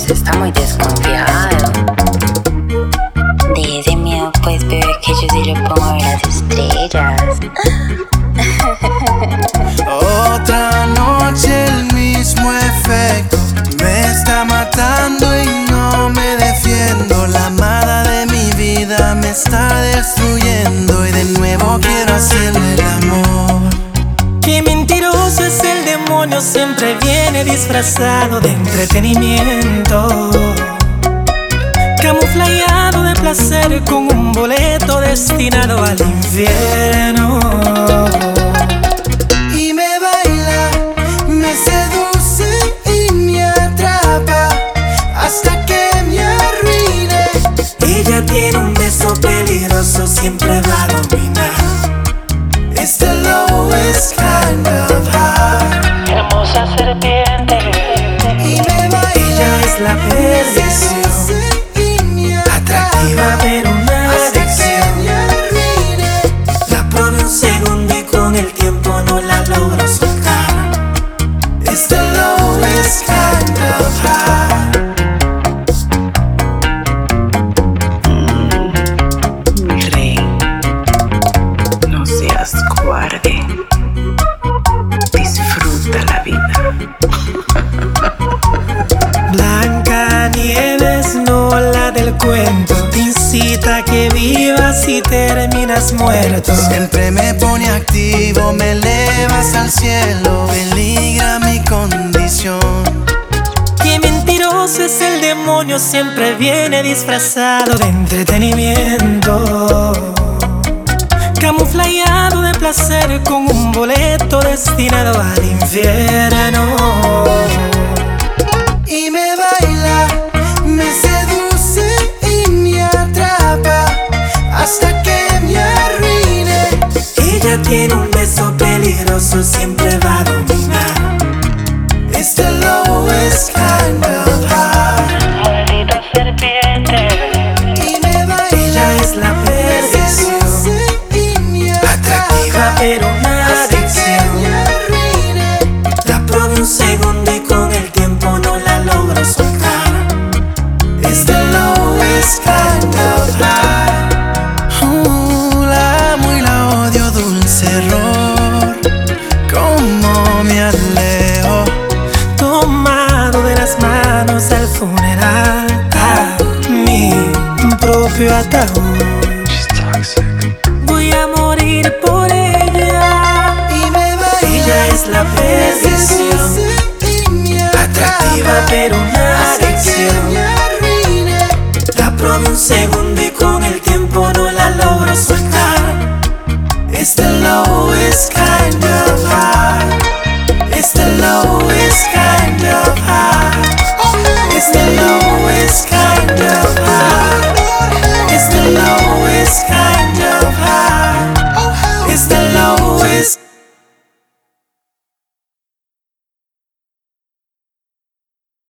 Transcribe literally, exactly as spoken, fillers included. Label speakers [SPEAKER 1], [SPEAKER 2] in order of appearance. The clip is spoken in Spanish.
[SPEAKER 1] Pues está muy desconfiado. Dice mío, pues bebé, que yo sí lo pongo a ver las estrellas.
[SPEAKER 2] Otra noche el mismo efecto, me está matando y no me defiendo. La amada de mi vida me está destruyendo y de nuevo quiero hacerle el amor.
[SPEAKER 3] Qué mentiroso es el demonio, siempre viene disfrazado de entretenimiento, camuflajeado de placer con un boleto destinado al infierno.
[SPEAKER 2] Y me baila, me seduce y me atrapa hasta que me arruine.
[SPEAKER 3] Ella tiene un beso peligroso, siempre va a dominar.
[SPEAKER 2] It's the lowest kind of high.
[SPEAKER 3] Hermosa serpiente,
[SPEAKER 2] Y me baila,
[SPEAKER 3] ella es la perdición, atractiva pero una adicción. La probé un segundo y con el tiempo no la logro soltar.
[SPEAKER 2] It's the lowest kind of high.
[SPEAKER 1] Mi rey, no seas cobarde. Disfruta la vida.
[SPEAKER 3] Blancanieves, no la del cuento, te incita a que vivas y terminas muerto.
[SPEAKER 2] Siempre me pone activo, me elevas al cielo, peligra mi condición.
[SPEAKER 3] Qué mentiroso es el demonio, siempre viene disfrazado de entretenimiento, camuflajeado de placer con un boleto destinado al infierno.
[SPEAKER 2] Y me baila, me seduce y me atrapa hasta que me arruine.
[SPEAKER 3] Ella tiene un beso peligroso, siempre va a dominar.
[SPEAKER 2] It's the lowest kind of high.
[SPEAKER 3] Maldita serpiente,
[SPEAKER 2] Y me baila,
[SPEAKER 3] ella es la perdición,
[SPEAKER 2] seduce y me
[SPEAKER 3] atractiva
[SPEAKER 2] atrapa
[SPEAKER 3] pero una
[SPEAKER 2] hasta que
[SPEAKER 3] adicción.
[SPEAKER 2] me arruine.
[SPEAKER 3] La probé un segundo y con el tiempo no la logro soltar.
[SPEAKER 2] It's the lowest kind of high. Uh, la amo y la odio, dulce error. Cómo me alejo.
[SPEAKER 3] Tomado de las manos al funeral, a mi propio ataúd. Voy a morir por ella.
[SPEAKER 2] Y me baila,
[SPEAKER 3] Ella es la
[SPEAKER 2] me
[SPEAKER 3] perdición,
[SPEAKER 2] seduce y me
[SPEAKER 3] atractiva
[SPEAKER 2] atrapa
[SPEAKER 3] pero una
[SPEAKER 2] hasta que
[SPEAKER 3] adicción.
[SPEAKER 2] me arruine.
[SPEAKER 3] La probé un segundo y con el tiempo no la logro soltar.
[SPEAKER 2] It's the lowest kind of high.